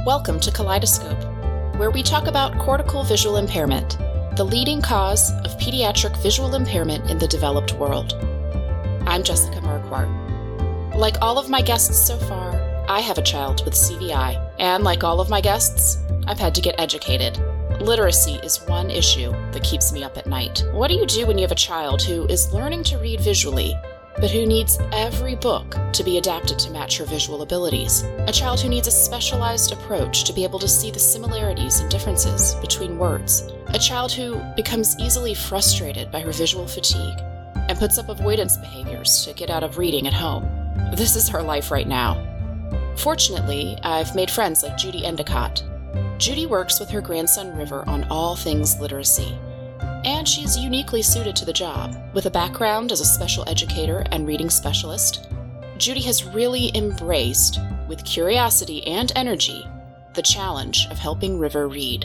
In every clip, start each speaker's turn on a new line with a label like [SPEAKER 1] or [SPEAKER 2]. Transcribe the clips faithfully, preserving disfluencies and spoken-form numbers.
[SPEAKER 1] Welcome to Kaleidoscope, where we talk about cortical visual impairment, the leading cause of pediatric visual impairment in the developed world. I'm Jessica Marquardt. Like all of my guests so far, I have a child with C V I, and like all of my guests, I've had to get educated. Literacy is one issue that keeps me up at night. What do you do when you have a child who is learning to read visually, but who needs every book to be adapted to match her visual abilities? A child who needs a specialized approach to be able to see the similarities and differences between words. A child who becomes easily frustrated by her visual fatigue and puts up avoidance behaviors to get out of reading at home. This is her life right now. Fortunately, I've made friends like Judy Endicott. Judy works with her grandson River on all things literacy, and she's uniquely suited to the job. With a background as a special educator and reading specialist, Judy has really embraced, with curiosity and energy, the challenge of helping River read.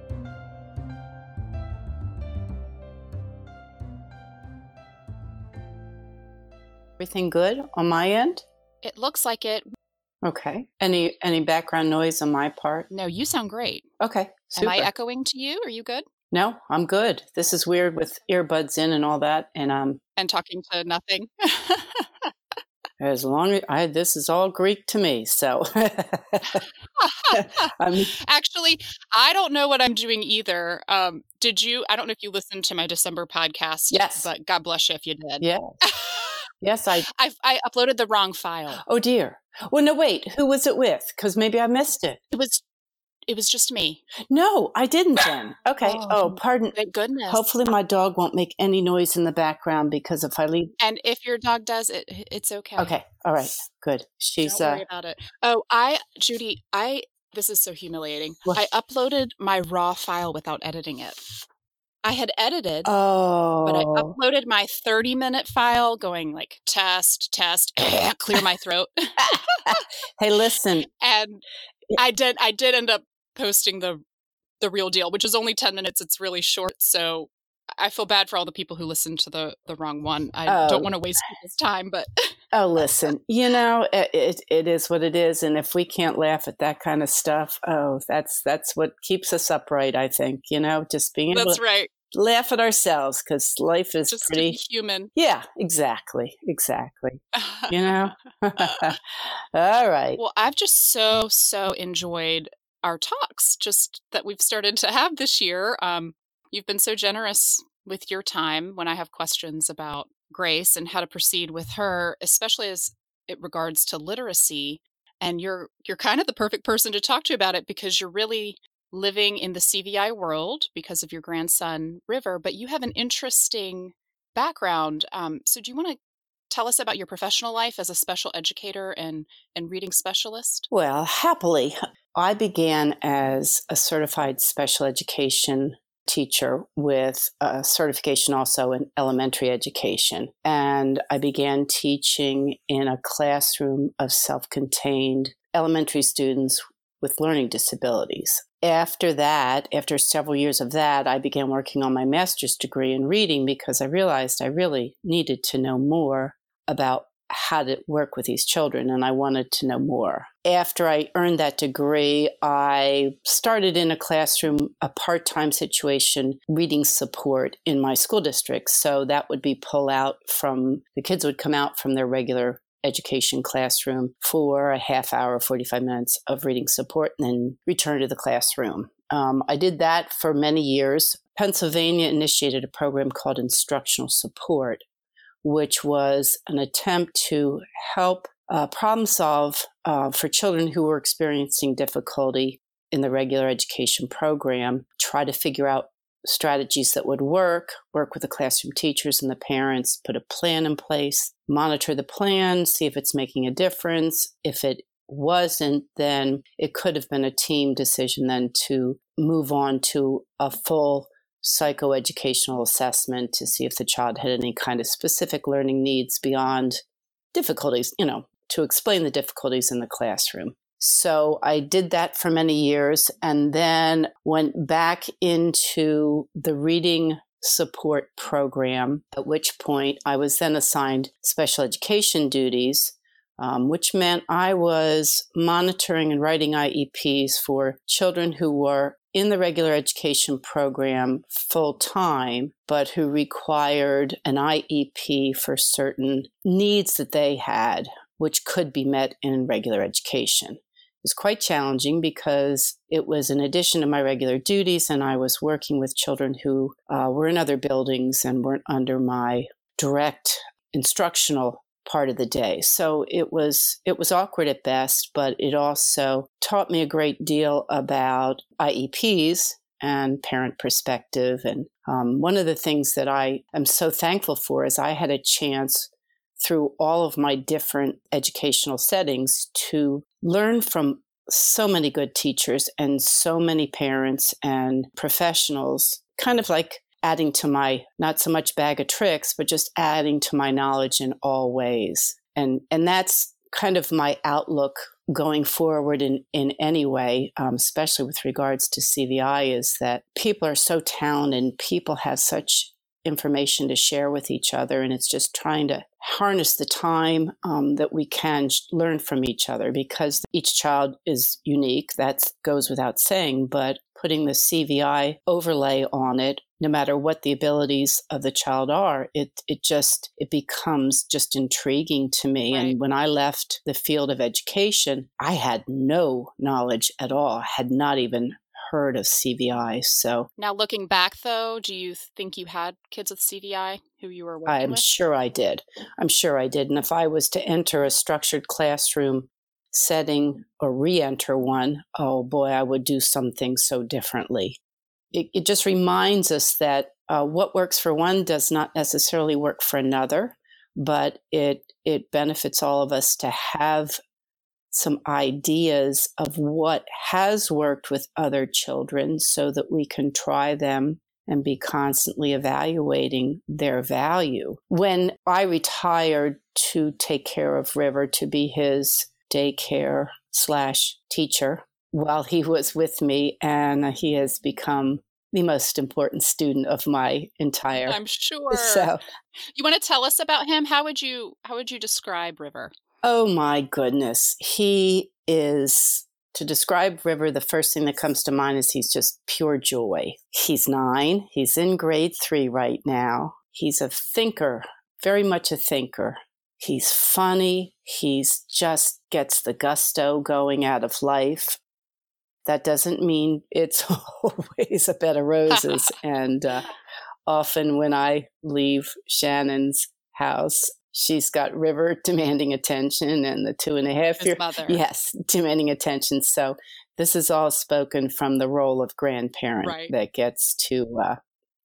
[SPEAKER 2] Everything good on my end?
[SPEAKER 1] It looks like it.
[SPEAKER 2] Okay. Any any background noise on my part?
[SPEAKER 1] No, you sound great.
[SPEAKER 2] Okay. Super.
[SPEAKER 1] Am I echoing to you? Are you good?
[SPEAKER 2] No, I'm good. This is weird with earbuds in and all that, and um,
[SPEAKER 1] and talking to nothing.
[SPEAKER 2] as long as I, this is all Greek to me. So,
[SPEAKER 1] I'm, actually, I don't know what I'm doing either. Um, did you? I don't know if you listened to my December podcast.
[SPEAKER 2] Yes,
[SPEAKER 1] but God bless you if you did.
[SPEAKER 2] Yeah. Yes, I.
[SPEAKER 1] I I uploaded the wrong file.
[SPEAKER 2] Oh dear. Well, no, wait. Who was it with? Because maybe I missed it.
[SPEAKER 1] It was. It was just me.
[SPEAKER 2] No, I didn't then. Okay. Oh, oh, pardon.
[SPEAKER 1] Thank goodness.
[SPEAKER 2] Hopefully my dog won't make any noise in the background because if I leave.
[SPEAKER 1] And if your dog does, it it's okay.
[SPEAKER 2] Okay. All right. Good. She's.
[SPEAKER 1] Don't worry
[SPEAKER 2] uh,
[SPEAKER 1] about it. Oh, I, Judy, I, this is so humiliating. What? I uploaded my raw file without editing it. I had edited,
[SPEAKER 2] oh.
[SPEAKER 1] but I uploaded my thirty minute file going like test, test, clear my throat.
[SPEAKER 2] Hey, listen.
[SPEAKER 1] And I did, I did end up posting the the real deal, which is only ten minutes. It's really short. So I feel bad for all the people who listened to the, the wrong one. I oh. don't want to waste people's time, but.
[SPEAKER 2] Oh, listen, you know, it, it it is what it is. And if we can't laugh at that kind of stuff, oh, that's that's what keeps us upright, I think, you know, just being able
[SPEAKER 1] that's
[SPEAKER 2] to
[SPEAKER 1] right.
[SPEAKER 2] laugh at ourselves because life is
[SPEAKER 1] just
[SPEAKER 2] pretty
[SPEAKER 1] to be human.
[SPEAKER 2] Yeah, exactly. Exactly. You know? All right.
[SPEAKER 1] Well, I've just so, so enjoyed our talks just that we've started to have this year. Um, you've been so generous with your time when I have questions about Grace and how to proceed with her, especially as it regards to literacy. And you're you're kind of the perfect person to talk to about it because you're really living in the C V I world because of your grandson, River, but you have an interesting background. Um, so do you want to tell us about your professional life as a special educator and, and reading specialist?
[SPEAKER 2] Well, happily, I began as a certified special education teacher with a certification also in elementary education. And I began teaching in a classroom of self-contained elementary students with learning disabilities. After that, after several years of that, I began working on my master's degree in reading because I realized I really needed to know more about how to work with these children, and I wanted to know more. After I earned that degree, I started in a classroom, a part-time situation, reading support in my school district. So that would be pull out from, the kids would come out from their regular education classroom for a half hour, forty-five minutes of reading support, and then return to the classroom. Um, I did that for many years. Pennsylvania initiated a program called Instructional Support, which was an attempt to help uh, problem solve uh, for children who were experiencing difficulty in the regular education program, try to figure out strategies that would work, work with the classroom teachers and the parents, put a plan in place, monitor the plan, see if it's making a difference. If it wasn't, then it could have been a team decision then to move on to a full psychoeducational assessment to see if the child had any kind of specific learning needs beyond difficulties, you know, to explain the difficulties in the classroom. So I did that for many years and then went back into the reading support program, at which point I was then assigned special education duties um, which meant I was monitoring and writing I E Ps for children who were in the regular education program full time, but who required an I E P for certain needs that they had, which could be met in regular education. It was quite challenging because it was in addition to my regular duties, and I was working with children who uh, were in other buildings and weren't under my direct instructional part of the day. So it was it was awkward at best, but it also taught me a great deal about I E Ps and parent perspective. And um, one of the things that I am so thankful for is I had a chance through all of my different educational settings to learn from so many good teachers and so many parents and professionals, kind of like adding to my, not so much bag of tricks, but just adding to my knowledge in all ways. And and that's kind of my outlook going forward in, in any way, um, especially with regards to C V I, is that people are so talented and people have such information to share with each other. And it's just trying to harness the time um, that we can sh- learn from each other, because each child is unique. That goes without saying, but putting the C V I overlay on it, no matter what the abilities of the child are, it it just, it becomes just intriguing to me. Right. And when I left the field of education, I had no knowledge at all, had not even heard of C V I. So
[SPEAKER 1] now looking back though, do you think you had kids with C V I who you were working
[SPEAKER 2] I'm
[SPEAKER 1] with?
[SPEAKER 2] sure I did. I'm sure I did. And if I was to enter a structured classroom setting or re-enter one, oh boy, I would do something so differently. It, it just reminds us that uh, what works for one does not necessarily work for another, but it it benefits all of us to have some ideas of what has worked with other children so that we can try them and be constantly evaluating their value. When I retired to take care of River, to be his daycare slash teacher while he was with me, and he has become the most important student of my entire.
[SPEAKER 1] I'm sure.
[SPEAKER 2] So,
[SPEAKER 1] you want to tell us about him? How would you how would you describe River?
[SPEAKER 2] Oh my goodness. He is, to describe River, the first thing that comes to mind is he's just pure joy. He's nine. He's in grade three right now. He's a thinker, very much a thinker. He's funny. He's just gets the gusto going out of life. That doesn't mean it's always a bed of roses. and uh, often when I leave Shannon's house, she's got River demanding attention, and the two and a half
[SPEAKER 1] His
[SPEAKER 2] year
[SPEAKER 1] mother.
[SPEAKER 2] Yes, demanding attention. So this is all spoken from the role of grandparent,
[SPEAKER 1] right.
[SPEAKER 2] that gets to uh,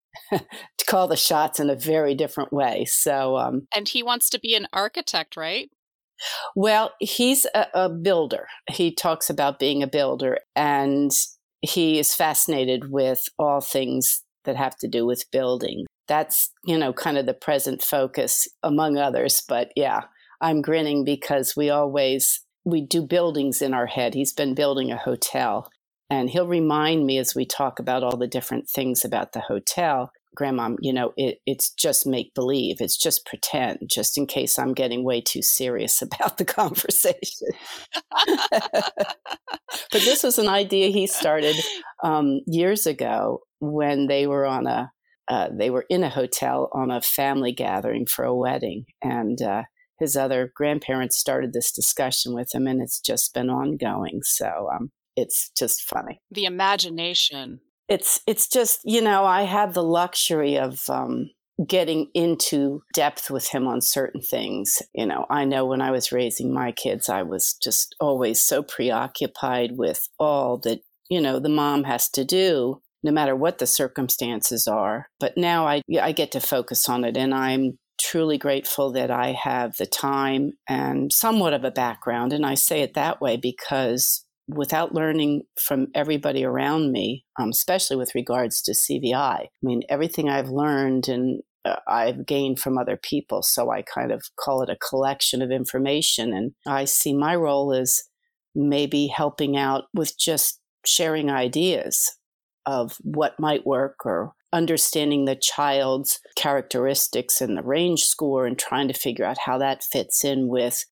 [SPEAKER 2] to call the shots in a very different way. So, um,
[SPEAKER 1] and he wants to be an architect, right?
[SPEAKER 2] Well, he's a, a builder. He talks about being a builder, and he is fascinated with all things that have to do with building. That's, you know, kind of the present focus among others. But yeah, I'm grinning because we always, we do buildings in our head. He's been building a hotel, and he'll remind me as we talk about all the different things about the hotel, Grandma, you know, it, it's just make believe. It's just pretend, just in case I'm getting way too serious about the conversation. But this was an idea he started um, years ago when they were on a, uh, they were in a hotel on a family gathering for a wedding. And uh, his other grandparents started this discussion with him, and it's just been ongoing. So um, it's just funny.
[SPEAKER 1] The imagination.
[SPEAKER 2] It's it's just, you know, I have the luxury of um, getting into depth with him on certain things. You know, I know when I was raising my kids, I was just always so preoccupied with all that, you know, the mom has to do, no matter what the circumstances are. But now I, I get to focus on it, and I'm truly grateful that I have the time and somewhat of a background. And I say it that way because without learning from everybody around me, um, especially with regards to C V I, I mean, everything I've learned and uh, I've gained from other people. So I kind of call it a collection of information. And I see my role as maybe helping out with just sharing ideas of what might work, or understanding the child's characteristics and the range score, and trying to figure out how that fits in with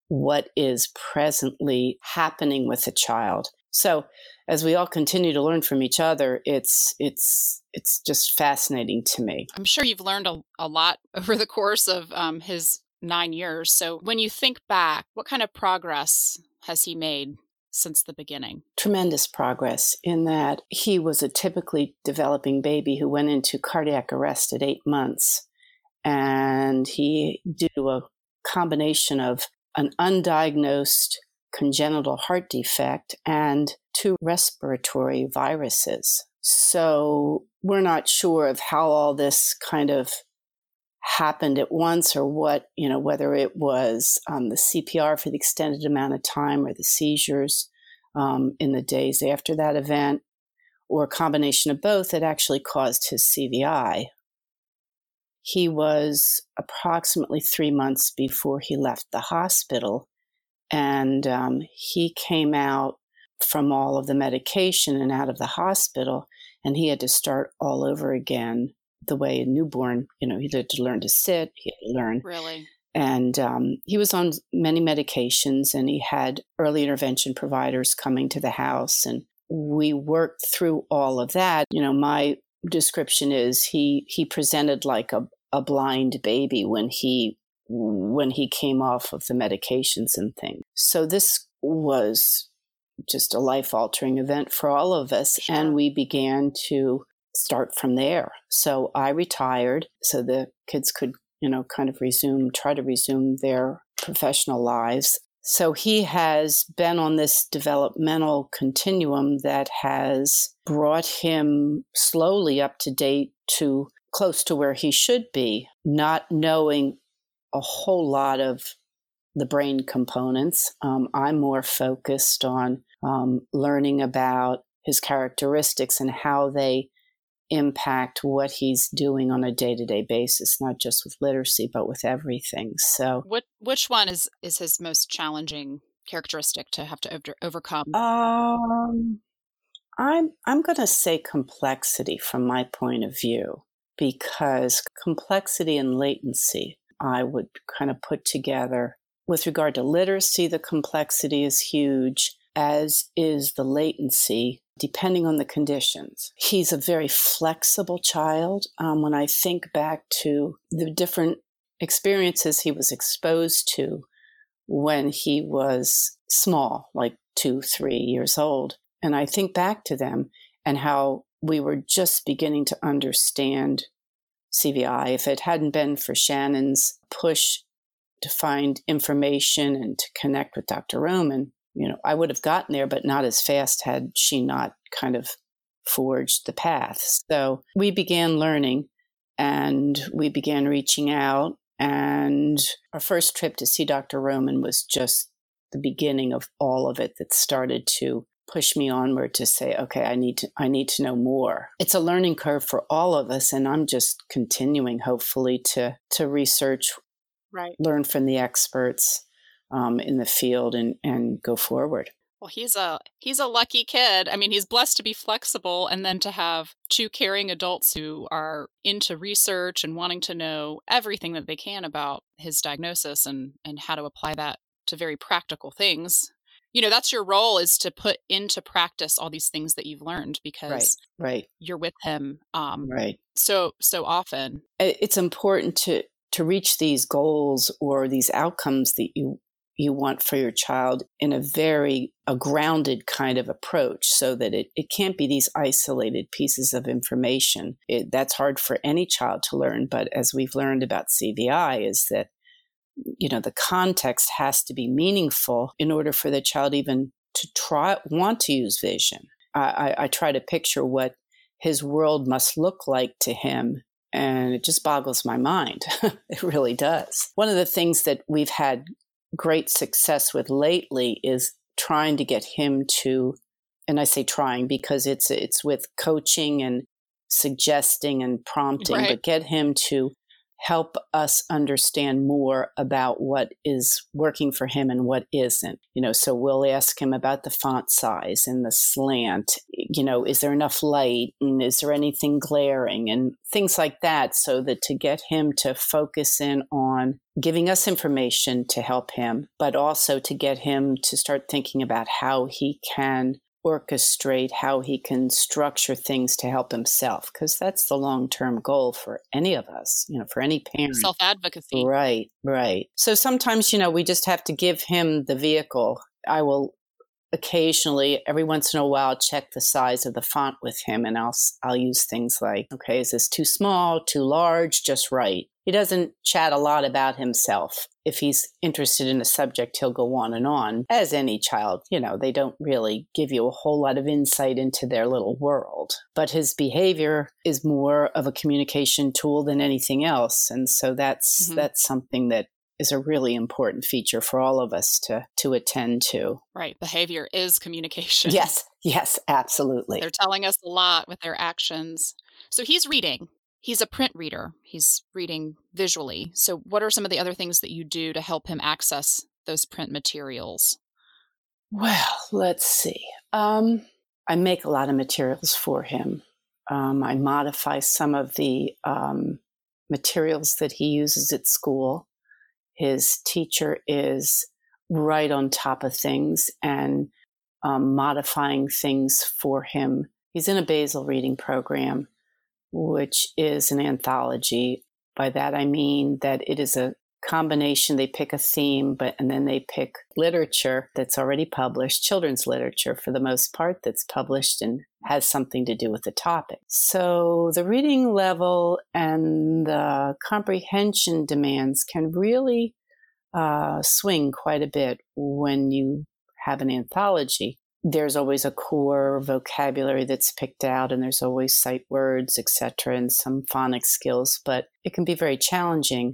[SPEAKER 2] what is presently happening with a child. So as we all continue to learn from each other, it's it's it's just fascinating to me.
[SPEAKER 1] I'm sure you've learned a, a lot over the course of um, his nine years. So when you think back, what kind of progress has he made since the beginning?
[SPEAKER 2] Tremendous progress in that he was a typically developing baby who went into cardiac arrest at eight months. And he, due to a combination of an undiagnosed congenital heart defect and two respiratory viruses. So we're not sure of how all this kind of happened at once, or what, you know, whether it was um, the C P R for the extended amount of time or the seizures um, in the days after that event, or a combination of both that actually caused his C V I. He was approximately three months before he left the hospital, and um, he came out from all of the medication and out of the hospital, and he had to start all over again the way a newborn, you know, he had to learn to sit, he had to learn.
[SPEAKER 1] Really?
[SPEAKER 2] And um, he was on many medications, and he had early intervention providers coming to the house, and we worked through all of that. You know, my description is he he presented like a, a blind baby when he when he came off of the medications and things. So this was just a life-altering event for all of us. Sure. And we began to start from there. So I retired so the kids could, you know, kind of resume, try to resume their professional lives. So he has been on this developmental continuum that has brought him slowly up to date to close to where he should be, not knowing a whole lot of the brain components. Um, I'm more focused on um, learning about his characteristics and how they impact what he's doing on a day-to-day basis, not just with literacy, but with everything. So,
[SPEAKER 1] what which one is, is his most challenging characteristic to have to over, overcome?
[SPEAKER 2] Um, I'm I'm going to say complexity from my point of view, because complexity and latency I would kind of put together. With regard to literacy, the complexity is huge, as is the latency, depending on the conditions. He's a very flexible child. Um, when I think back to the different experiences he was exposed to when he was small, like two, three years old, and I think back to them and how we were just beginning to understand C V I. If it hadn't been for Shannon's push to find information and to connect with Doctor Roman, you know, I would have gotten there, but not as fast had she not kind of forged the path. So we began learning, and we began reaching out, and our first trip to see Doctor Roman was just the beginning of all of it that started to push me onward to say, okay, I need to, I need to know more. It's a learning curve for all of us, and I'm just continuing, hopefully, to to research,
[SPEAKER 1] right,
[SPEAKER 2] learn from the experts um, in the field, and and go forward.
[SPEAKER 1] Well, he's a he's a lucky kid. I mean, he's blessed to be flexible, and then to have two caring adults who are into research and wanting to know everything that they can about his diagnosis and and how to apply that to very practical things. You know, that's your role, is to put into practice all these things that you've learned, because
[SPEAKER 2] right, right.
[SPEAKER 1] you're with him um,
[SPEAKER 2] right.
[SPEAKER 1] so so often.
[SPEAKER 2] It's important to to reach these goals or these outcomes that you you want for your child in a very a grounded kind of approach, so that it, it can't be these isolated pieces of information. It, that's hard for any child to learn. But as we've learned about C V I, is that, you know, the context has to be meaningful in order for the child even to try, want to use vision. I, I, I try to picture what his world must look like to him, and it just boggles my mind. It really does. One of the things that we've had great success with lately is trying to get him to, and I say trying because it's it's with coaching and suggesting and prompting, right, but get him to help us understand more about what is working for him and what isn't. You know, so we'll ask him about the font size and the slant. you know, is there enough light, and is there anything glaring, and things like that, so that to get him to focus in on giving us information to help him, but also to get him to start thinking about how he can orchestrate, how he can structure things to help himself, because that's the long-term goal for any of us, you know, for any parent.
[SPEAKER 1] Self-advocacy.
[SPEAKER 2] Right, right. So sometimes, you know, we just have to give him the vehicle. I will occasionally, every once in a while, check the size of the font with him, and I'll I'll use things like, okay, is this too small, too large, just right? He doesn't chat a lot about himself. If he's interested in a subject, he'll go on and on. As any child, you know, they don't really give you a whole lot of insight into their little world. But his behavior is more of a communication tool than anything else. And so that's mm-hmm. that's something that is a really important feature for all of us to to attend to.
[SPEAKER 1] Right. Behavior is communication.
[SPEAKER 2] Yes. Yes, absolutely.
[SPEAKER 1] They're telling us a lot with their actions. So he's reading. He's a print reader. He's reading visually. So what are some of the other things that you do to help him access those print materials?
[SPEAKER 2] Well, let's see. Um, I make a lot of materials for him. Um, I modify some of the um, materials that he uses at school. His teacher is right on top of things and um, modifying things for him. He's in a basal reading program, which is an anthology. By that, I mean that it is a combination. They pick a theme, but and then they pick literature that's already published, children's literature for the most part, that's published and has something to do with the topic. So the reading level and the comprehension demands can really uh, swing quite a bit when you have an anthology. There's always a core vocabulary that's picked out, and there's always sight words, et cetera, and some phonics skills, but it can be very challenging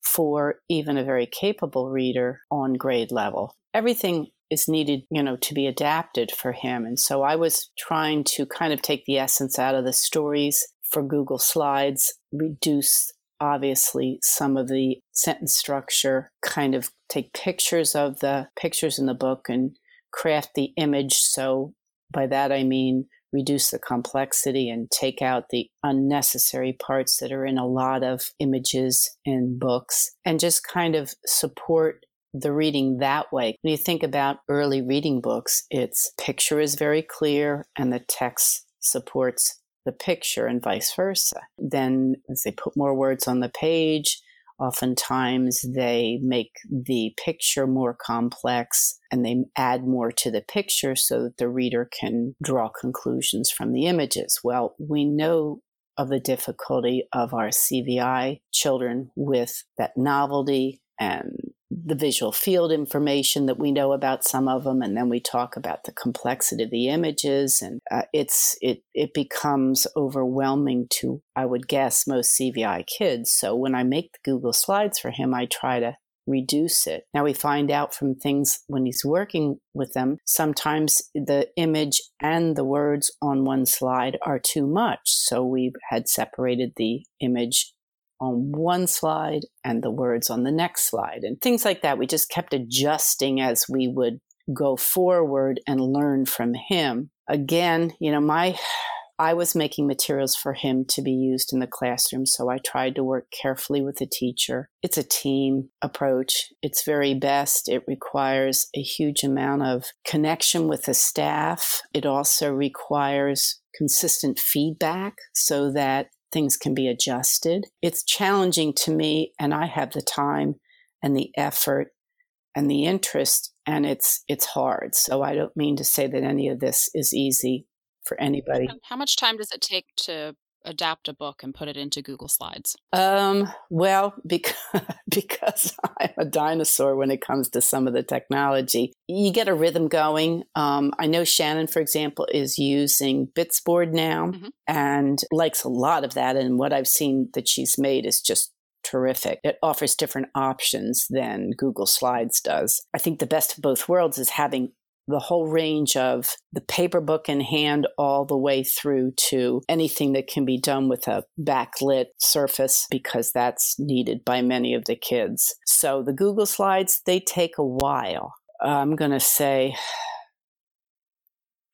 [SPEAKER 2] for even a very capable reader on grade level. Everything is needed, you know, to be adapted for him. And so I was trying to kind of take the essence out of the stories for Google Slides, reduce obviously some of the sentence structure, kind of take pictures of the pictures in the book and craft the image. So by that, I mean reduce the complexity and take out the unnecessary parts that are in a lot of images in books, and just kind of support the reading that way. When you think about early reading books, its picture is very clear and the text supports the picture and vice versa. Then as they put more words on the page, oftentimes they make the picture more complex and they add more to the picture so that the reader can draw conclusions from the images. Well, we know of the difficulty of our C V I children with that novelty and the visual field information that we know about some of them, and then we talk about the complexity of the images, and uh, it's it it becomes overwhelming to, I would guess, most C V I kids. So when I make the Google Slides for him, I try to reduce it. Now we find out from things when he's working with them, sometimes the image and the words on one slide are too much. So we had separated the image on one slide and the words on the next slide and things like that. We just kept adjusting as we would go forward and learn from him. Again, you know, my I was making materials for him to be used in the classroom, so I tried to work carefully with the teacher. It's a team approach. It's very best. It requires a huge amount of connection with the staff. It also requires consistent feedback so that things can be adjusted. It's challenging to me, and I have the time and the effort and the interest, and it's it's hard. So I don't mean to say that any of this is easy for anybody.
[SPEAKER 1] How much time does it take to adapt a book and put it into Google Slides?
[SPEAKER 2] Um, well, because, because I'm a dinosaur when it comes to some of the technology, you get a rhythm going. Um, I know Shannon, for example, is using Bitsboard now mm-hmm. and likes a lot of that. And what I've seen that she's made is just terrific. It offers different options than Google Slides does. I think the best of both worlds is having the whole range of the paper book in hand all the way through to anything that can be done with a backlit surface, because that's needed by many of the kids. So the Google Slides, they take a while. I'm going to say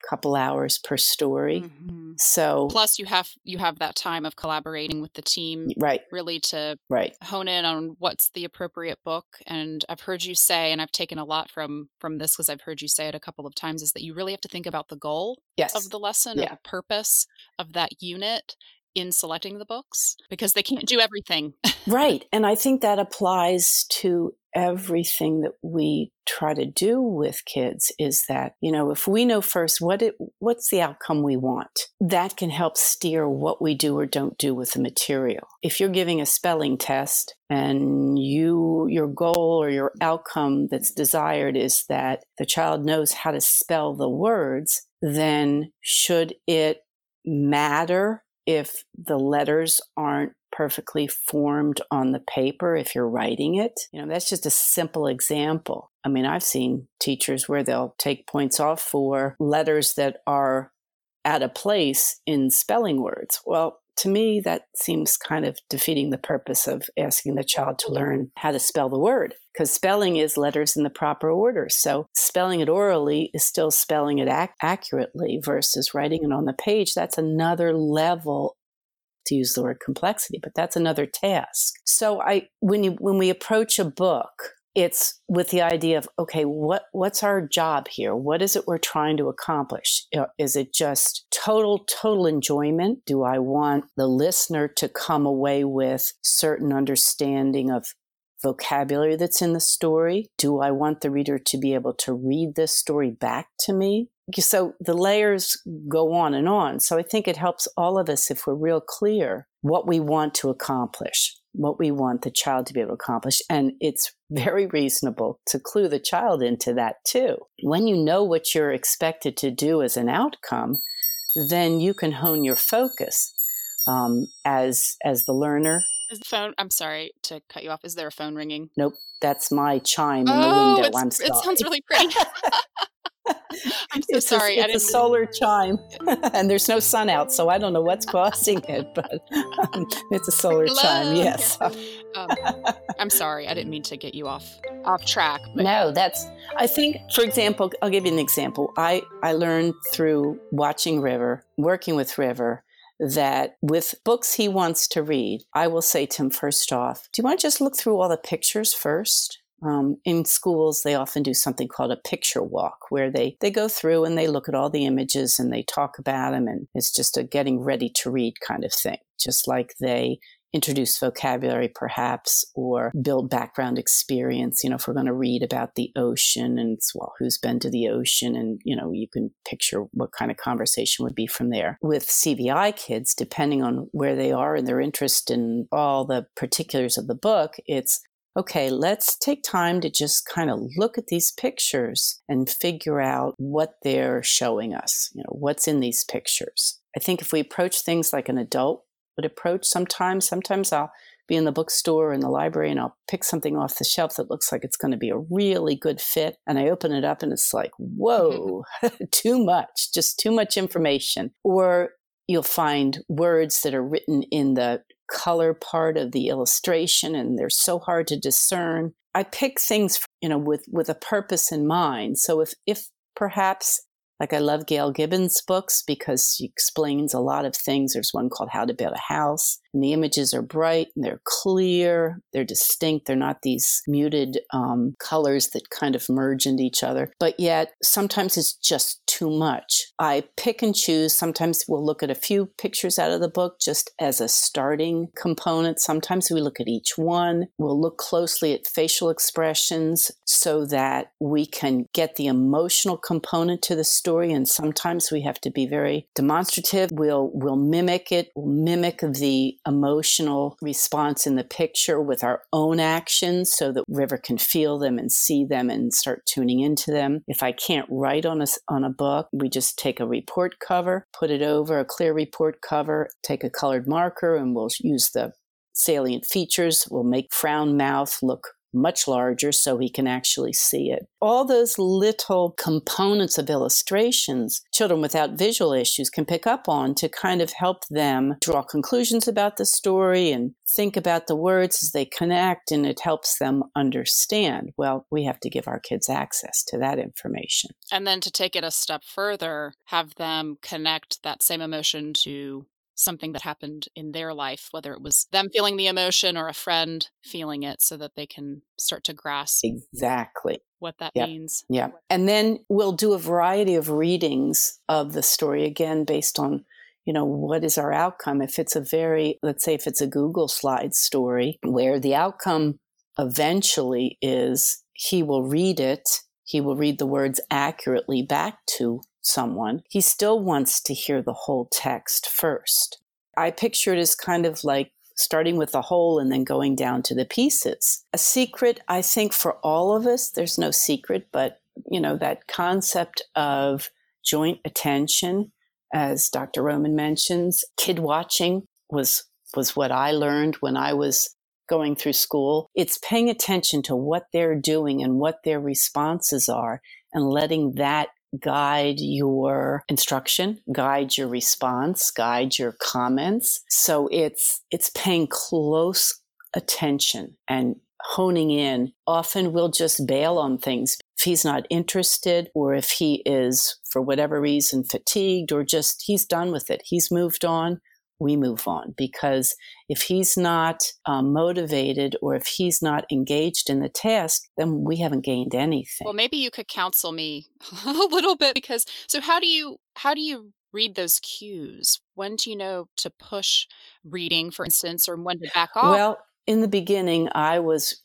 [SPEAKER 2] couple hours per story.
[SPEAKER 1] Mm-hmm.
[SPEAKER 2] So
[SPEAKER 1] plus you have you have that time of collaborating with the team,
[SPEAKER 2] right,
[SPEAKER 1] really to
[SPEAKER 2] right.
[SPEAKER 1] hone in on what's the appropriate book. And I've heard you say, and I've taken a lot from from this because I've heard you say it a couple of times, is that you really have to think about the goal
[SPEAKER 2] Yes.
[SPEAKER 1] of the lesson
[SPEAKER 2] Yeah.
[SPEAKER 1] or the purpose of that unit in selecting the books, because they can't do everything.
[SPEAKER 2] Right. And I think that applies to everything that we try to do with kids, is that, you know, if we know first what it, what's the outcome we want, that can help steer what we do or don't do with the material. If you're giving a spelling test and you, your goal or your outcome that's desired is that the child knows how to spell the words, then should it matter if the letters aren't perfectly formed on the paper if you're writing it? You know, that's just a simple example. I mean, I've seen teachers where they'll take points off for letters that are out of place in spelling words. Well, to me, that seems kind of defeating the purpose of asking the child to learn how to spell the word, because spelling is letters in the proper order. So spelling it orally is still spelling it ac- accurately versus writing it on the page. That's another level, to use the word complexity, but that's another task. So I, when you, when we approach a book, it's with the idea of, okay, what, what's our job here? What is it we're trying to accomplish? Is it just total, total enjoyment? Do I want the listener to come away with certain understanding of vocabulary that's in the story? Do I want the reader to be able to read this story back to me? So the layers go on and on. So I think it helps all of us if we're real clear what we want to accomplish, what we want the child to be able to accomplish. And it's very reasonable to clue the child into that too. When you know what you're expected to do as an outcome, then you can hone your focus um, as as the learner.
[SPEAKER 1] Is the phone, I'm sorry to cut you off. Is there a phone ringing?
[SPEAKER 2] Nope, that's my chime
[SPEAKER 1] oh,
[SPEAKER 2] in the window.
[SPEAKER 1] It's,
[SPEAKER 2] I'm sorry.
[SPEAKER 1] It sounds really pretty. I'm so
[SPEAKER 2] it's
[SPEAKER 1] sorry.
[SPEAKER 2] A,
[SPEAKER 1] I
[SPEAKER 2] it's
[SPEAKER 1] didn't
[SPEAKER 2] a solar chime, and there's no sun out, so I don't know what's causing it, but um, it's a solar
[SPEAKER 1] Hello.
[SPEAKER 2] chime. Yes.
[SPEAKER 1] um, I'm sorry. I didn't mean to get you off off track. But.
[SPEAKER 2] No, that's. I think, for example, I'll give you an example. I I learned through watching River, working with River, that with books he wants to read, I will say to him first off, do you want to just look through all the pictures first? Um, in schools, they often do something called a picture walk, where they, they go through and they look at all the images and they talk about them, and it's just a getting ready to read kind of thing, just like they introduce vocabulary perhaps, or build background experience. You know, if we're going to read about the ocean, and it's, well, who's been to the ocean? And, you know, you can picture what kind of conversation would be from there. With C V I kids, depending on where they are and their interest in all the particulars of the book, it's, okay, let's take time to just kind of look at these pictures and figure out what they're showing us, you know, what's in these pictures. I think if we approach things like an adult would approach sometimes, sometimes I'll be in the bookstore or in the library and I'll pick something off the shelf that looks like it's going to be a really good fit. And I open it up and it's like, whoa, too much, just too much information. Or you'll find words that are written in the color part of the illustration and they're so hard to discern. I pick things, you know, with, with a purpose in mind. So if, if perhaps, like I love Gail Gibbons' books because she explains a lot of things. There's one called How to Build a House, and the images are bright and they're clear, they're distinct. They're not these muted um, colors that kind of merge into each other. But yet sometimes it's just too much. I pick and choose. Sometimes we'll look at a few pictures out of the book just as a starting component. Sometimes we look at each one. We'll look closely at facial expressions so that we can get the emotional component to the story. And sometimes we have to be very demonstrative. We'll, we'll mimic it, we'll mimic the emotional response in the picture with our own actions so that River can feel them and see them and start tuning into them. If I can't write on a, on a book, we just take a report cover, put it over a clear report cover, take a colored marker, and we'll use the salient features. We'll make frown mouth look much larger so he can actually see it. All those little components of illustrations children without visual issues can pick up on to kind of help them draw conclusions about the story and think about the words as they connect, and it helps them understand. Well, we have to give our kids access to that information.
[SPEAKER 1] And then to take it a step further, have them connect that same emotion to something that happened in their life, whether it was them feeling the emotion or a friend feeling it, so that they can start to grasp
[SPEAKER 2] exactly
[SPEAKER 1] what that
[SPEAKER 2] yep.
[SPEAKER 1] means.
[SPEAKER 2] Yeah. And then we'll do a variety of readings of the story, again, based on, you know, what is our outcome? If it's a very, let's say if it's a Google slide story where the outcome eventually is he will read it, he will read the words accurately back to someone, he still wants to hear the whole text first. I picture it as kind of like starting with the whole and then going down to the pieces. A secret, I think, for all of us, there's no secret, but, you know, that concept of joint attention, as Doctor Roman mentions, kid watching was, was what I learned when I was going through school. It's paying attention to what they're doing and what their responses are and letting that guide your instruction, guide your response, guide your comments. So it's it's paying close attention and honing in. Often we'll just bail on things if he's not interested, or if he is, for whatever reason, fatigued, or just he's done with it. He's moved on. We move on, because if he's not um, motivated, or if he's not engaged in the task, then we haven't gained anything.
[SPEAKER 1] Well, maybe you could counsel me a little bit, because so how do you how do you read those cues? When do you know to push reading, for instance, or when to back off?
[SPEAKER 2] Well, in the beginning, I was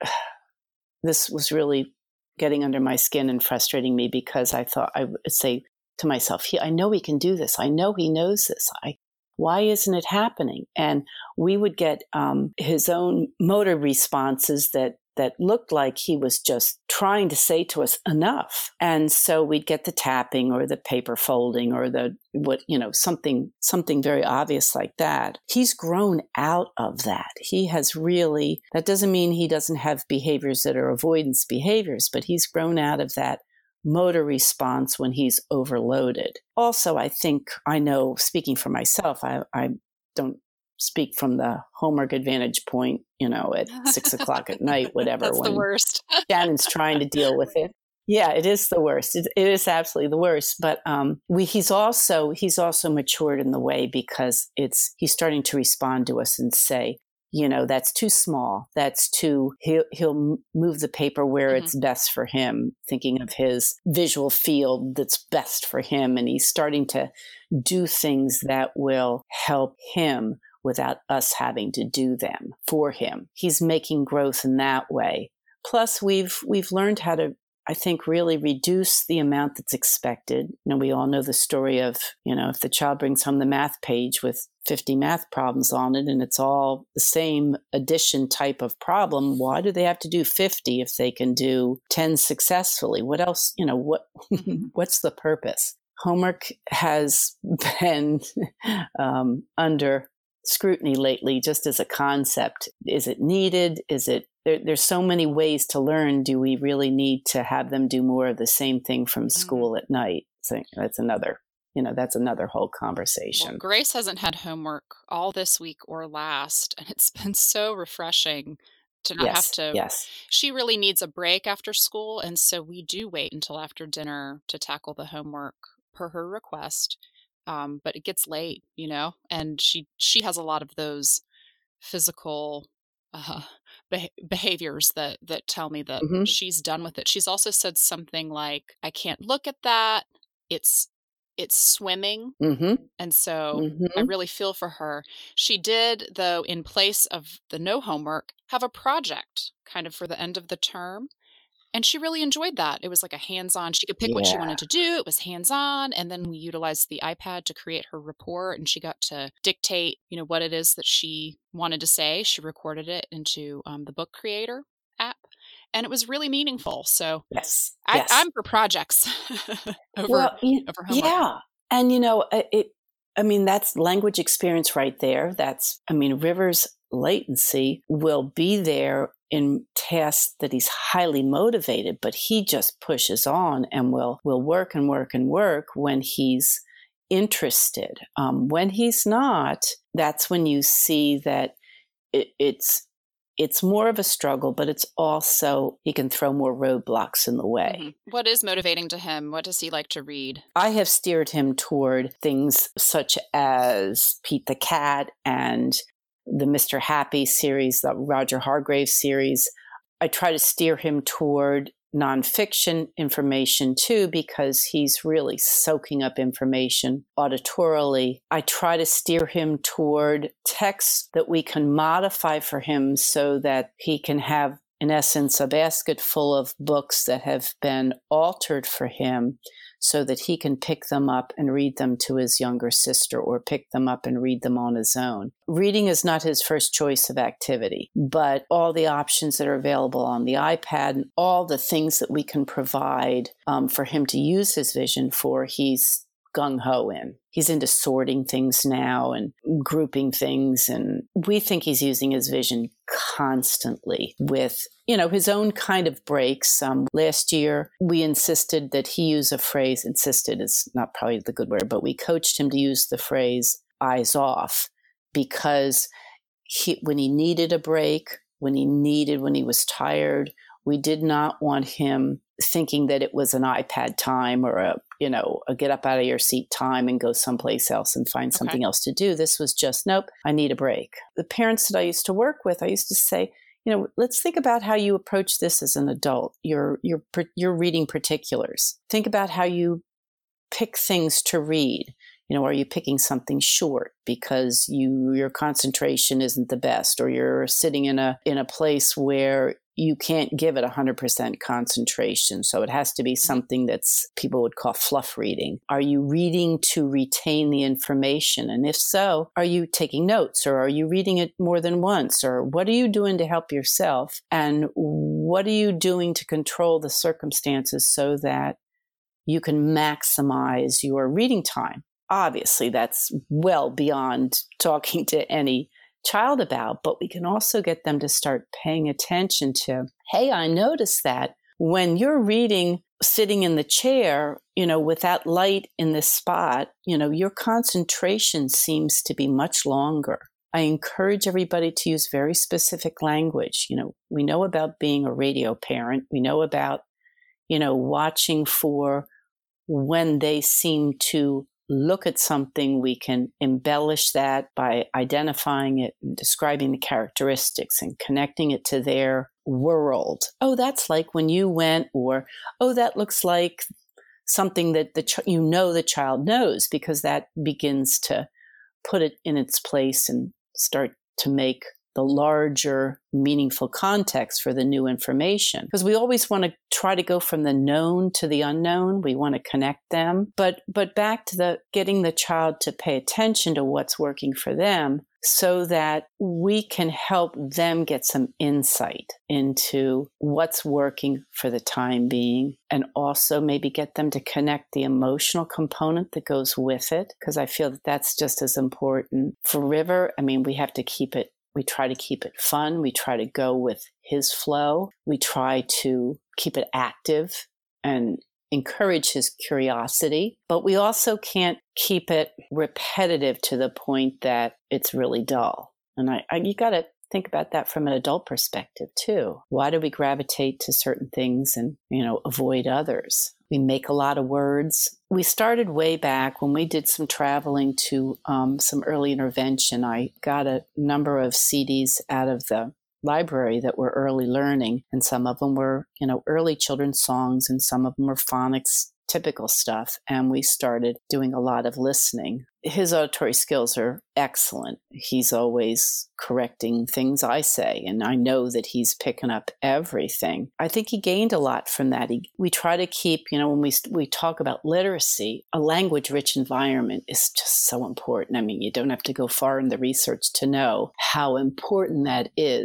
[SPEAKER 2] this was really getting under my skin and frustrating me, because I thought I would say to myself, he, I know he can do this. I know he knows this. I Why isn't it happening? And we would get um, his own motor responses that that looked like he was just trying to say to us enough. And so we'd get the tapping or the paper folding or the what you know something something very obvious like that. He's grown out of that. He has really. That doesn't mean he doesn't have behaviors that are avoidance behaviors, but he's grown out of that motor response when he's overloaded. Also, I think I know, speaking for myself, I, I don't speak from the homework advantage point, you know, at six o'clock at night, whatever.
[SPEAKER 1] That's
[SPEAKER 2] when
[SPEAKER 1] the worst.
[SPEAKER 2] Shannon's trying to deal with it. Yeah, it is the worst. It, it is absolutely the worst. But um, we, he's also he's also matured in the way, because it's he's starting to respond to us and say, you know, that's too small. That's too, he'll, he'll move the paper where mm-hmm. it's best for him, thinking of his visual field that's best for him. And he's starting to do things that will help him without us having to do them for him. He's making growth in that way. Plus, we've we've learned how to, I think, really reduce the amount that's expected. You know, we all know the story of, you know, if the child brings home the math page with fifty math problems on it and it's all the same addition type of problem, why do they have to do fifty if they can do ten successfully? What else, you know, what what's the purpose? Homework has been um, under scrutiny lately, just as a concept. Is it needed? Is it There, there's so many ways to learn. Do we really need to have them do more of the same thing from school mm-hmm. at night? So that's another, you know, that's another whole conversation.
[SPEAKER 1] Well, Grace hasn't had homework all this week or last, and it's been so refreshing to not
[SPEAKER 2] yes,
[SPEAKER 1] have to.
[SPEAKER 2] Yes.
[SPEAKER 1] She really needs a break after school, and so we do wait until after dinner to tackle the homework per her request. Um, but it gets late, you know, and she she has a lot of those physical uh, beh- behaviors that that tell me that mm-hmm. she's done with it. She's also said something like, "I can't look at that. It's it's swimming,"
[SPEAKER 2] mm-hmm.
[SPEAKER 1] and so
[SPEAKER 2] mm-hmm.
[SPEAKER 1] I really feel for her. She did, though, in place of the no homework, have a project kind of for the end of the term. And she really enjoyed that. It was like a hands-on. She could pick yeah. what she wanted to do. It was hands-on. And then we utilized the iPad to create her report. And she got to dictate, you know, what it is that she wanted to say. She recorded it into um, the Book Creator app. And it was really meaningful. So
[SPEAKER 2] yes,
[SPEAKER 1] I,
[SPEAKER 2] yes.
[SPEAKER 1] I'm for projects over,
[SPEAKER 2] well, you,
[SPEAKER 1] over homework.
[SPEAKER 2] Yeah. And, you know, it, I mean, that's language experience right there. That's, I mean, River's latency will be there in tasks that he's highly motivated, but he just pushes on and will will work and work and work when he's interested. Um, when he's not, that's when you see that it, it's it's more of a struggle, but it's also, he can throw more roadblocks in the way.
[SPEAKER 1] Mm-hmm. What is motivating to him? What does he like to read?
[SPEAKER 2] I have steered him toward things such as Pete the Cat and the Mister Happy series, the Roger Hargraves series. I try to steer him toward nonfiction information too, because he's really soaking up information auditorily. I try to steer him toward texts that we can modify for him so that he can have, in essence, a basket full of books that have been altered for him, so that he can pick them up and read them to his younger sister, or pick them up and read them on his own. Reading is not his first choice of activity, but all the options that are available on the iPad and all the things that we can provide um, for him to use his vision for, he's gung-ho in. He's into sorting things now and grouping things, and we think he's using his vision constantly with, you know, his own kind of breaks. Um, last year, we insisted that he use a phrase, insisted is not probably the good word, but we coached him to use the phrase eyes off, because he, when he needed a break, when he needed, when he was tired, we did not want him thinking that it was an iPad time or a, you know, a get up out of your seat time and go someplace else and find something
[SPEAKER 1] Okay.
[SPEAKER 2] else to do. This was just, nope, I need a break. The parents that I used to work with, I used to say, you know, let's think about how you approach this as an adult. You're, you're, you're reading particulars. Think about how you pick things to read. You know, are you picking something short because you, your concentration isn't the best, or you're sitting in a, in a place where you can't give it one hundred percent concentration. So it has to be something that's, people would call fluff reading. Are you reading to retain the information? And if so, are you taking notes, or are you reading it more than once? Or what are you doing to help yourself? And what are you doing to control the circumstances so that you can maximize your reading time? Obviously, that's well beyond talking to any child about, but we can also get them to start paying attention to, hey, I noticed that when you're reading sitting in the chair, you know, with that light in this spot, you know, your concentration seems to be much longer. I encourage everybody to use very specific language. You know, we know about being a radio parent. We know about, you know, watching for when they seem to look at something. We can embellish that by identifying it and describing the characteristics and connecting it to their world. Oh, that's like when you went, or, oh, that looks like something that the ch- you know the child knows, because that begins to put it in its place and start to make the larger meaningful context for the new information. Because we always want to try to go from the known to the unknown. We want to connect them. But but back to the getting the child to pay attention to what's working for them, so that we can help them get some insight into what's working for the time being, and also maybe get them to connect the emotional component that goes with it, because I feel that that's just as important. For River, I mean, we have to keep it We try to keep it fun. We try to go with his flow. We try to keep it active and encourage his curiosity. But we also can't keep it repetitive to the point that it's really dull. And I, I you got to think about that from an adult perspective too. Why do we gravitate to certain things and, you know, avoid others? We make a lot of words. We started way back when we did some traveling to um, some early intervention. I got a number of C Ds out of the library that were early learning, and some of them were, you know, early children's songs, and some of them were phonics, typical stuff. And we started doing a lot of listening. His auditory skills are excellent. He's always correcting things I say, and I know that he's picking up everything. I think he gained a lot from that. He, we try to keep, you know, when we we talk about literacy, a language-rich environment is just so important. I mean, you don't have to go far in the research to know how important that is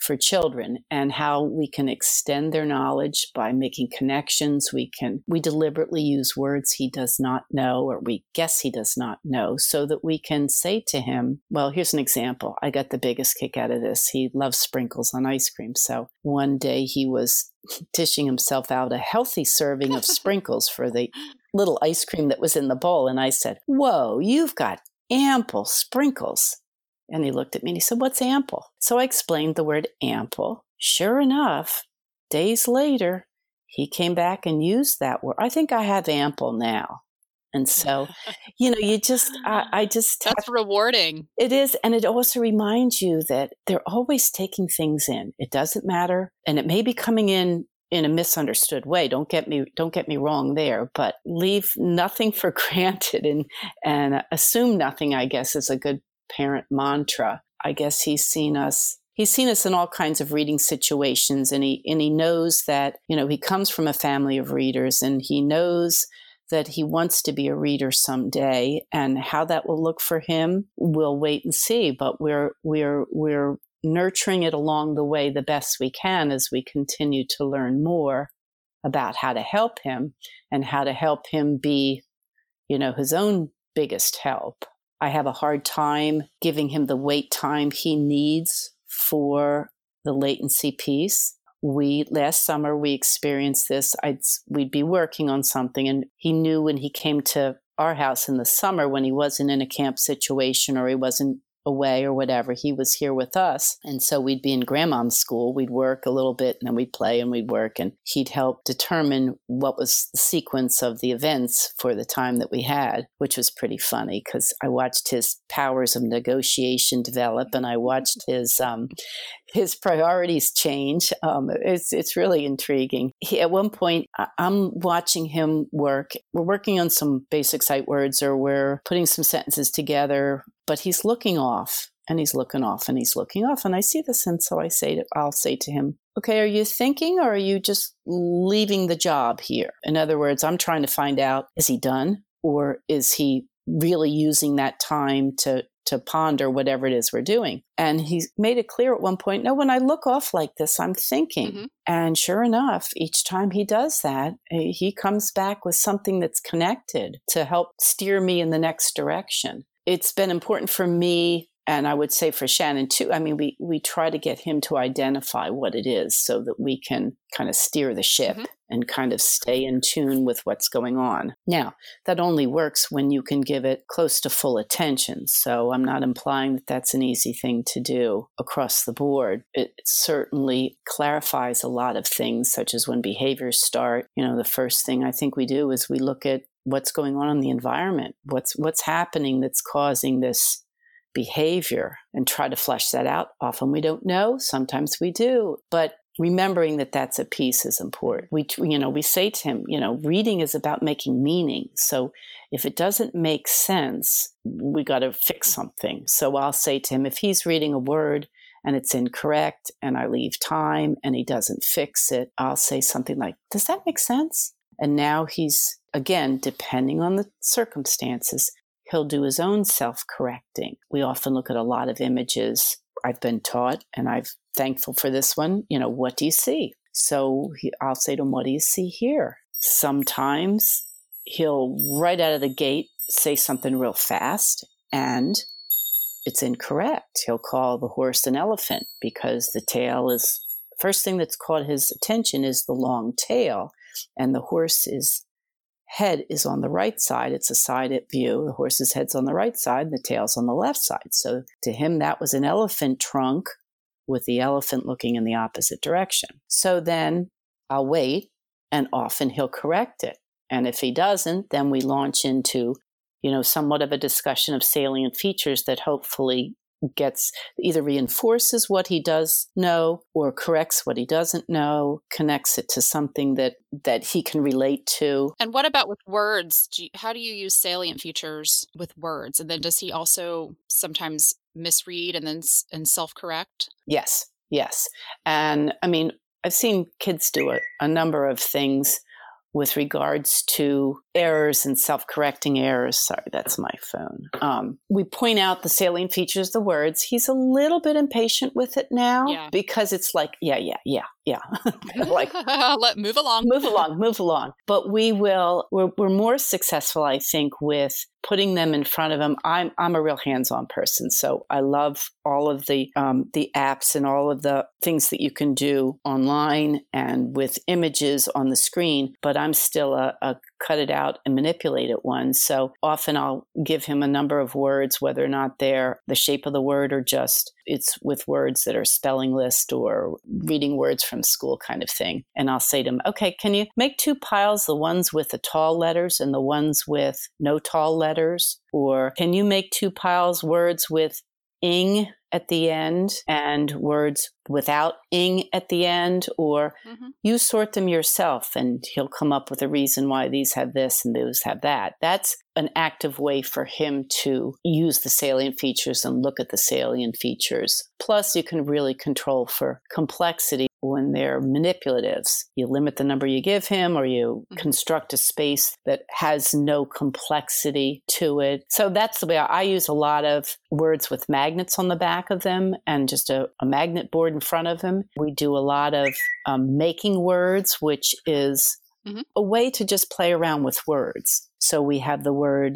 [SPEAKER 2] for children and how we can extend their knowledge by making connections. We can, we deliberately use words he does not know, or we guess he does not know, so that we can say to him, well, here's an example. I got the biggest kick out of this. He loves sprinkles on ice cream. So one day he was dishing himself out a healthy serving of sprinkles for the little ice cream that was in the bowl. And I said, whoa, you've got ample sprinkles. And he looked at me and he said, what's ample? So I explained the word ample. Sure enough, days later, he came back and used that word. I think I have ample now. And so, you know, you just, I, I just.
[SPEAKER 1] That's
[SPEAKER 2] have,
[SPEAKER 1] rewarding.
[SPEAKER 2] It is. And it also reminds you that they're always taking things in. It doesn't matter. And it may be coming in in a misunderstood way. Don't get me, don't get me wrong there, but leave nothing for granted and, and assume nothing, I guess, is a good parent mantra. I guess he's seen us, he's seen us in all kinds of reading situations, and he, and he knows that, you know, he comes from a family of readers, and he knows that he wants to be a reader someday, and how that will look for him, we'll wait and see. But we're, we're, we're nurturing it along the way the best we can as we continue to learn more about how to help him and how to help him be, you know, his own biggest help. I have a hard time giving him the wait time he needs for the latency piece. We, last summer, we experienced this. I'd, we'd be working on something, and he knew when he came to our house in the summer, when he wasn't in a camp situation or he wasn't away or whatever, he was here with us. And so we'd be in grandmom's school. We'd work a little bit, and then we'd play and we'd work, and he'd help determine what was the sequence of the events for the time that we had, which was pretty funny because I watched his powers of negotiation develop, and I watched his um, his priorities change. Um, it's it's really intriguing. He, at one point, I'm watching him work. We're working on some basic sight words, or we're putting some sentences together, but he's looking off, and he's looking off, and he's looking off. And I see this, and so I say to, I'll say to him, okay, are you thinking, or are you just leaving the job here? In other words, I'm trying to find out, is he done, or is he really using that time to to ponder whatever it is we're doing? And he made it clear at one point, no, when I look off like this, I'm thinking. Mm-hmm. And sure enough, each time he does that, he comes back with something that's connected to help steer me in the next direction. It's been important for me, and I would say for Shannon too. I mean, we, we try to get him to identify what it is so that we can kind of steer the ship mm-hmm. and kind of stay in tune with what's going on. Now, that only works when you can give it close to full attention. So I'm not implying that that's an easy thing to do across the board. It certainly clarifies a lot of things, such as when behaviors start. You know, the first thing I think we do is we look at what's going on in the environment, what's what's happening that's causing this behavior, and try to flesh that out. Often we don't know, sometimes we do, but remembering that that's a piece is important. We, you know, we say to him, you know, reading is about making meaning. So if it doesn't make sense, we got to fix something. So I'll say to him, if he's reading a word and it's incorrect and I leave time and he doesn't fix it, I'll say something like, does that make sense? And now he's, again, depending on the circumstances, he'll do his own self-correcting. We often look at a lot of images. I've been taught, and I'm thankful for this one, you know, what do you see? So he, I'll say to him, what do you see here? Sometimes he'll, right out of the gate, say something real fast, and it's incorrect. He'll call the horse an elephant because the tail is, first thing that's caught his attention is the long tail, and the horse's head is on the right side. It's a side view. The horse's head's on the right side, the tail's on the left side. So to him, that was an elephant trunk with the elephant looking in the opposite direction. So then I'll wait, and often he'll correct it. And if he doesn't, then we launch into, you know, somewhat of a discussion of salient features that hopefully gets, either reinforces what he does know or corrects what he doesn't know, connects it to something that, that he can relate to.
[SPEAKER 1] And what about with words? Do you, how do you use salient features with words? And then does he also sometimes misread and then and self-correct?
[SPEAKER 2] Yes, yes. And I mean, I've seen kids do a, a number of things with regards to errors and self-correcting errors. Sorry, that's my phone. Um, we point out the salient features of the words. He's a little bit impatient with it now
[SPEAKER 1] Yeah.
[SPEAKER 2] because it's like, yeah, yeah, yeah, yeah. Like,
[SPEAKER 1] let move along,
[SPEAKER 2] move along, move along. But we will. We're, we're more successful, I think, with putting them in front of him. I'm I'm a real hands-on person, so I love all of the um, the apps and all of the things that you can do online and with images on the screen. But I'm still a, a cut it out and manipulate it one. So often I'll give him a number of words, whether or not they're the shape of the word or just it's with words that are spelling list or reading words from school kind of thing. And I'll say to him, okay, can you make two piles, the ones with the tall letters and the ones with no tall letters? Or can you make two piles, words with ing at the end and words without ing at the end? Or mm-hmm. you sort them yourself and he'll come up with a reason why these have this and those have that. That's an active way for him to use the salient features and look at the salient features. Plus, you can really control for complexity when they're manipulatives. You limit the number you give him, or you mm-hmm. construct a space that has no complexity to it. So that's the way I, I use a lot of words with magnets on the back of them and just a, a magnet board in front of him. We do a lot of um, making words, which is mm-hmm. a way to just play around with words. So we have the word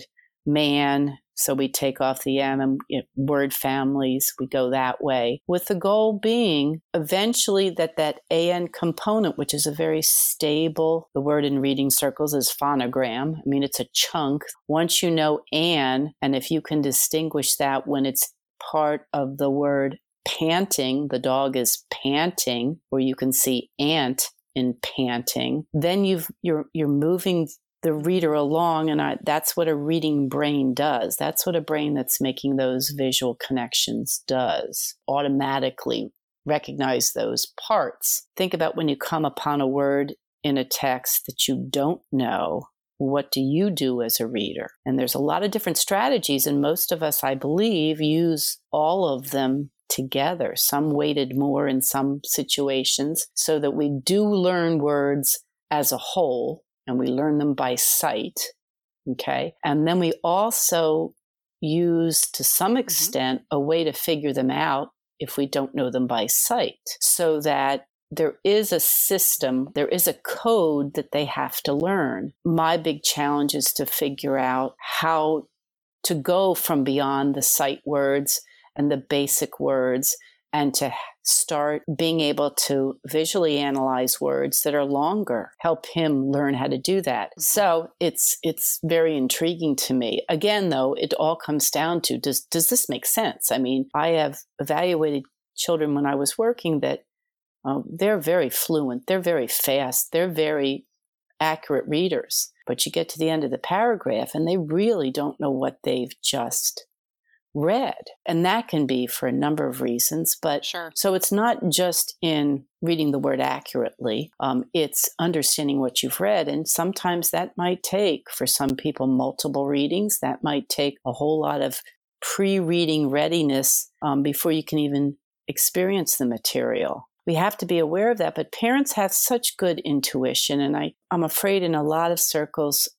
[SPEAKER 2] man, so we take off the M and you know, word families, we go that way, with the goal being eventually that that A N component, which is a very stable, the word in reading circles is phonogram. I mean, it's a chunk. Once you know an, and if you can distinguish that when it's part of the word panting, the dog is panting, or you can see ant in panting, then you've, you're, you're moving the reader along, and I, that's what a reading brain does. That's what a brain that's making those visual connections does. Automatically recognize those parts. Think about when you come upon a word in a text that you don't know, what do you do as a reader? And there's a lot of different strategies, and most of us, I believe, use all of them together, some weighted more in some situations, so that we do learn words as a whole. And we learn them by sight, okay? And then we also use, to some extent, mm-hmm. a way to figure them out if we don't know them by sight, so that there is a system, there is a code that they have to learn. My big challenge is to figure out how to go from beyond the sight words and the basic words and to start being able to visually analyze words that are longer, help him learn how to do that. So it's it's very intriguing to me. Again, though, it all comes down to, does does this make sense? I mean, I have evaluated children when I was working that uh, they're very fluent, they're very fast, they're very accurate readers. But you get to the end of the paragraph and they really don't know what they've just read. And that can be for a number of reasons. But
[SPEAKER 1] sure.
[SPEAKER 2] So it's not just in reading the word accurately. Um, it's understanding what you've read. And sometimes that might take, for some people, multiple readings. That might take a whole lot of pre-reading readiness um, before you can even experience the material. We have to be aware of that. But parents have such good intuition. And I, I'm afraid in a lot of circles,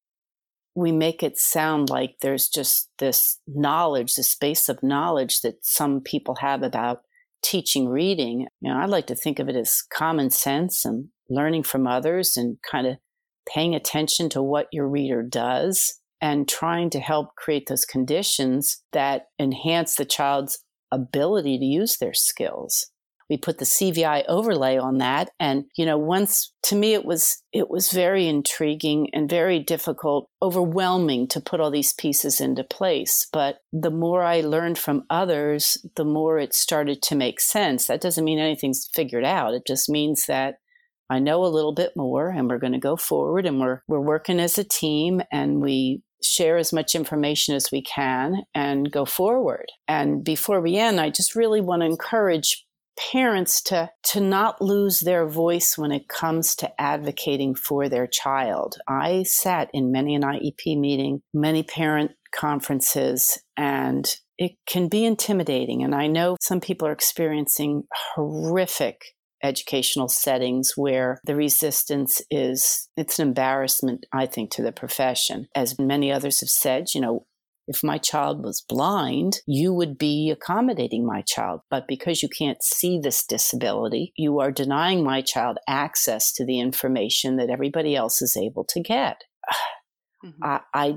[SPEAKER 2] we make it sound like there's just this knowledge, this base of knowledge that some people have about teaching reading. You know, I like to think of it as common sense and learning from others and kind of paying attention to what your reader does and trying to help create those conditions that enhance the child's ability to use their skills. We put the C V I overlay on that. And, you know, once, to me, it was, it was very intriguing and very difficult, overwhelming to put all these pieces into place. But the more I learned from others, the more it started to make sense. That doesn't mean anything's figured out. It just means that I know a little bit more and we're going to go forward and we're, we're working as a team and we share as much information as we can and go forward. And before we end, I just really want to encourage parents to to not lose their voice when it comes to advocating for their child. I sat in many an I E P meeting, many parent conferences, and it can be intimidating. And I know some people are experiencing horrific educational settings where the resistance is, it's an embarrassment, I think, to the profession. As many others have said, you know, if my child was blind, you would be accommodating my child. But because you can't see this disability, you are denying my child access to the information that everybody else is able to get. Mm-hmm. I, I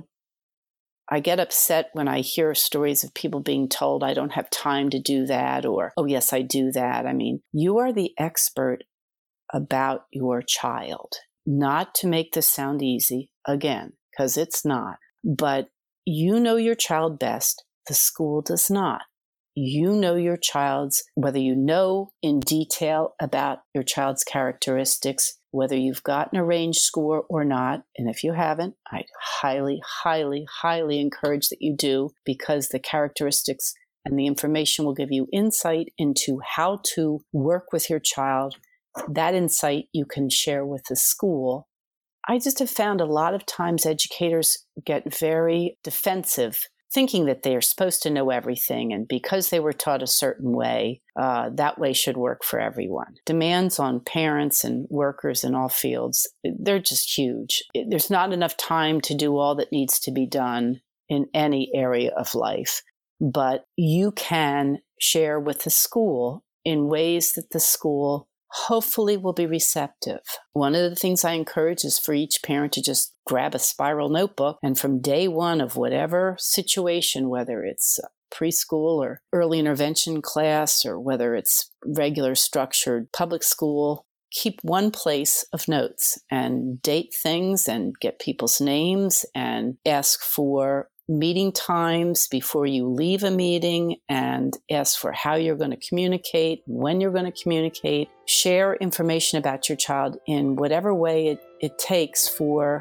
[SPEAKER 2] I get upset when I hear stories of people being told I don't have time to do that, or, oh, yes, I do that. I mean, you are the expert about your child. Not to make this sound easy, again, because it's not. But you know your child best. The school does not. You know your child's, whether you know in detail about your child's characteristics, whether you've gotten a range score or not. And if you haven't, I'd highly, highly, highly encourage that you do, because the characteristics and the information will give you insight into how to work with your child. That insight you can share with the school. I just have found a lot of times educators get very defensive, thinking that they are supposed to know everything, and because they were taught a certain way, uh, that way should work for everyone. Demands on parents and workers in all fields, they're just huge. There's not enough time to do all that needs to be done in any area of life, but you can share with the school in ways that the school hopefully will be receptive. One of the things I encourage is for each parent to just grab a spiral notebook, and from day one of whatever situation, whether it's preschool or early intervention class, or whether it's regular structured public school, keep one place of notes and date things and get people's names and ask for meeting times before you leave a meeting, and ask for how you're going to communicate, when you're going to communicate. Share information about your child in whatever way it, it takes for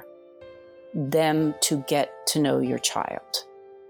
[SPEAKER 2] them to get to know your child.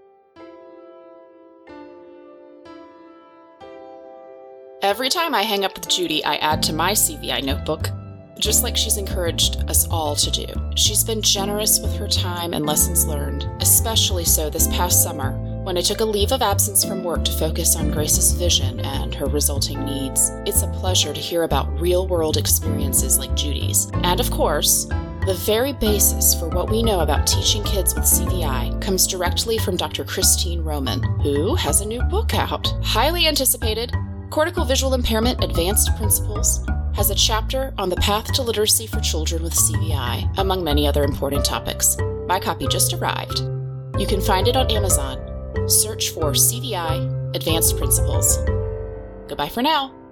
[SPEAKER 1] Every time I hang up with Judy, I add to my C V I notebook, just like she's encouraged us all to do. She's been generous with her time and lessons learned, especially so this past summer, when I took a leave of absence from work to focus on Grace's vision and her resulting needs. It's a pleasure to hear about real-world experiences like Judy's. And of course, the very basis for what we know about teaching kids with C V I comes directly from Doctor Christine Roman, who has a new book out. Highly anticipated, Cortical Visual Impairment Advanced Principles has a chapter on the path to literacy for children with C V I, among many other important topics. My copy just arrived. You can find it on Amazon. Search for C V I Advanced Principles. Goodbye for now.